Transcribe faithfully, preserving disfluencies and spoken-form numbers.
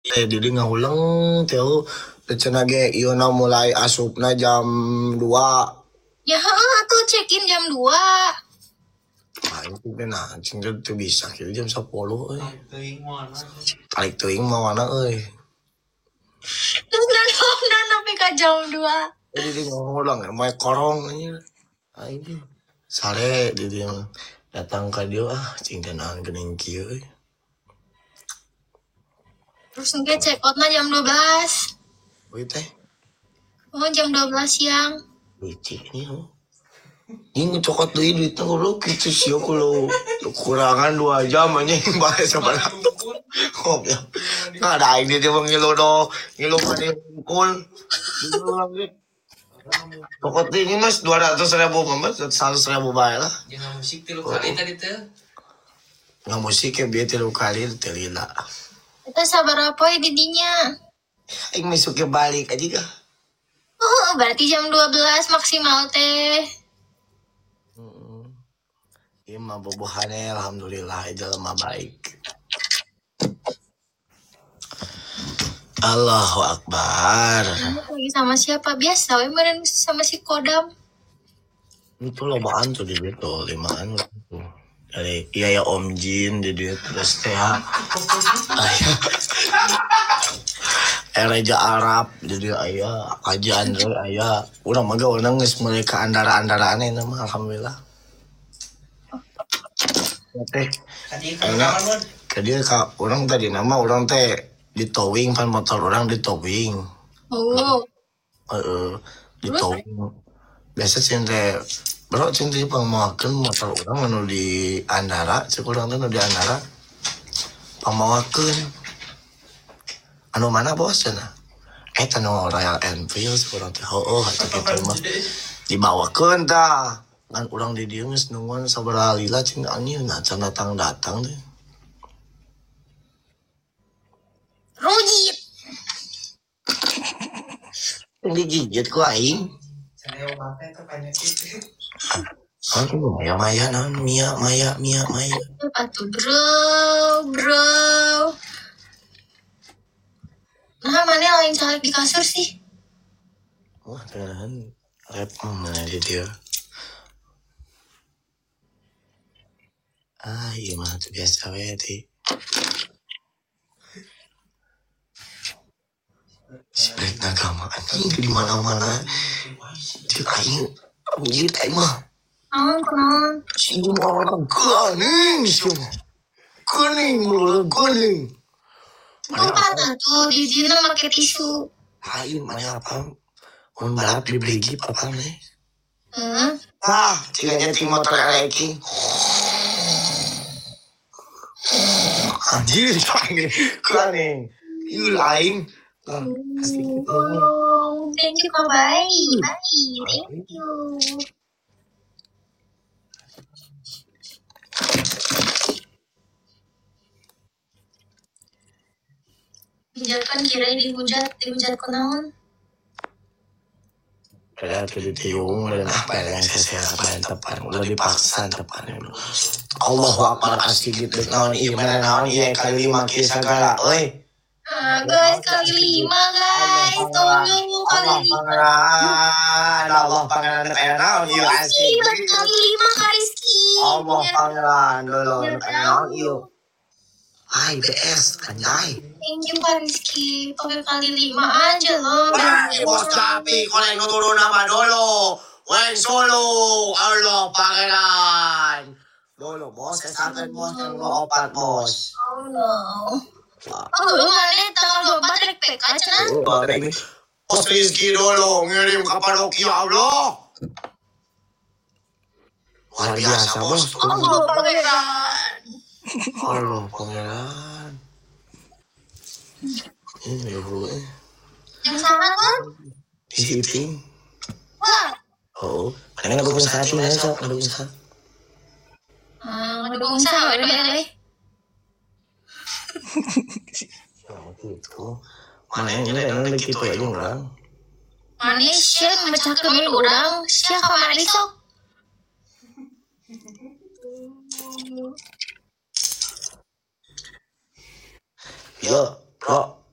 Eh, jadi ngulang teu cenah ge ieu na mulai asupna jam dua. Ya heeh tuh check-in jam dua. Ah, itu teh nah cing teu bisa kieu jam sepuluh euy. Tarik teuing mah mana euy. Terus dan dan sampai ka jam dua. Jadi dia ngulang mah korong anjir. Ah ini sare di dia datang ka dia ah cing teh naon geuning kieu euy. Terus engke check out-na jam dua belas. Euy teh. Oh, jam dua belas siang. Licik nih oh. Ini cokot deui duitna goblok kitu sia kulo kurangan dua jam anjing bae sabaraha. Goblok. Ngadain dia coba ngilu do, ngilu mani kul. Ngilu lagi. Cokot ini mas dua ratus ribu mas, seratus ribu bae lah. Jangan musik tilu kali tadi teh. Nggak musik ya biar tilu kali telila. Kita sabar apa ya didinya? Aing masuknya balik aja kah? Oh, berarti jam dua belas maksimal teh. Hmm. Iya mah bobohannya alhamdulillah aja lemah baik. Allahu Akbar. Kamu lagi sama siapa? Biasa, we meren sama si Kodam. Itu lomaan tuh di situ, limaan tuh. Dari iya ya Om Jin di dia terus teh ayah Ereja Arab jadi ayah Haji Andre ayah udah mah orang geus mereka andara-andaraan ini mah alhamdulillah. Teh enak ke dia ka orang tadi nama orang teh di towing pan motor orang di towing. Oh. Heeh, di towing. Biasa sih teh bro cing teh pamawakeun motor urang anu di Andara, cek urang teh anu di Andara. Pamawakeun. Anu mana bos cenah? Eh anu Royal Enfield cek urang teh. Heueuh atuh kitu mah. Dibawakeun tah. Ngan urang di dieu geus nungguan sabaraha lila cing anjeun can datang-datang teh. Rujit. Digigit ku aing. Saya mata itu banyak itu. Aduh, Maya Maya naon Mia Maya Mia Maya. Apa tuh, bro? Bro. Nah, mana lain caleg di kasur sih? Wah, beneran rap mana di dia. Ah, iya mah tuh biasa we teh. Si Brek Nagama anjing di mana-mana. Dia aing anjir aing mah. Naon, naon? Si orang kuning semua. Kuning mulu kuning. Itu kata tuh di dina make tisu. Aing mana apa? Mun balap di Brigi apa nih? Heeh. Ah, jika nyeting motor elektrik. Anjir, anjir, kuning. Ieu lain. Oh, thank you, Kak. Bye. Bye. Thank you. Hujatkan kira dihujat, dihujat ke naon? Ada tuh ditiung dan apa yang saya apa yang tepan udah dipaksa tepan dulu. Allahu Akbar asli gitu naon ieu mana naon ieu kali lima kisah segala euy. Ah, guys, kali lima guys, tolong kali lima. Allah pangeran aya naon ieu asli. Kali lima Kak Rizky. Allah pangeran dulu aya naon ieu. Hai B S anjay. Thank you Kak Rizky, pakai kali lima aja loh. Bos capi koleng turun nama dulu. Wen solo Allah pangeran. Dulu bos kesakit bos kan opat bos. Oh no. Oh, lu mana tanggal dua puluh empat rek P K cenah? Bos Rizky dulu ngirim ke paroki Allah. Luar biasa bos. Allah pangeran. Allah pangeran. Ini dulu eh. Yang sana kan? Di shipping. Wah. Oh, mana ngedukung saat ini sok ngedukung saat. Ah, ngedukung sa we deh. Oh gitu. Mana yang ini lagi gitu aja orang. Manis sih memecahkan orang. Siapa kamar sok? Yo, bro.